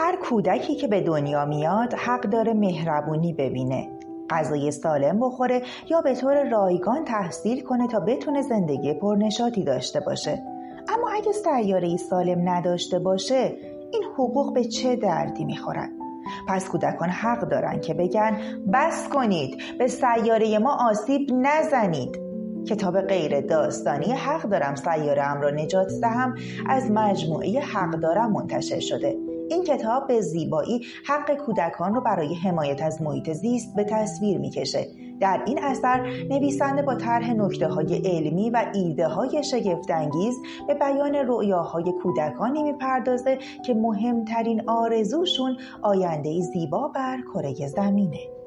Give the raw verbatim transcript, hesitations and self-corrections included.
هر کودکی که به دنیا میاد حق داره مهربونی ببینه، غذای سالم بخوره یا به طور رایگان تحصیل کنه تا بتونه زندگی پرنشاطی داشته باشه. اما اگه سیاره‌ای سالم نداشته باشه، این حقوق به چه دردی میخورن؟ پس کودکان حق دارن که بگن بس کنید، به سیاره ما آسیب نزنید. کتاب غیر داستانی حق دارم سیاره‌ام را نجات دهم از مجموعه حق دارم منتشر شده. این کتاب به زیبایی حق کودکان رو برای حمایت از محیط زیست به تصویر میکشه. در این اثر نویسنده با طرح نکته‌های علمی و ایده‌های شگفت‌انگیز به بیان رؤیاهای کودکانی میپردازه که مهمترین آرزوشون آینده‌ای زیبا بر کره زمینه.